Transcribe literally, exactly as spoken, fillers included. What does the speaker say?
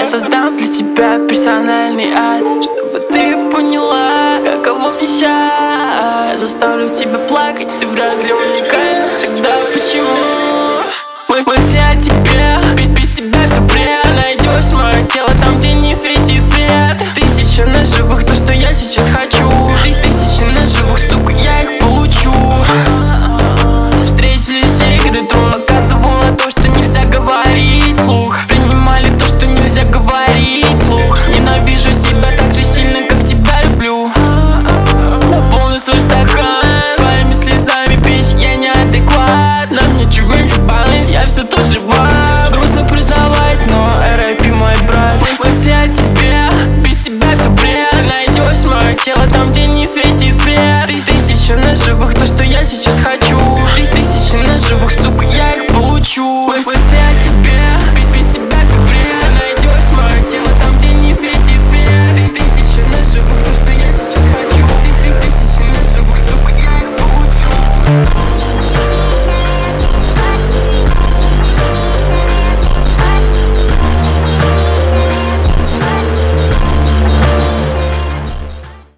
создам для тебя персональный ад, чтобы ты поняла, каково мне сейчас. Заставлю тебя плакать, ты вряд ли уникальна. Тогда почему мы мысли о тебе? Без, без тебя все бред. Найдешь мое тело там, где не светит свет. Тысяча ножевых, то, что я сейчас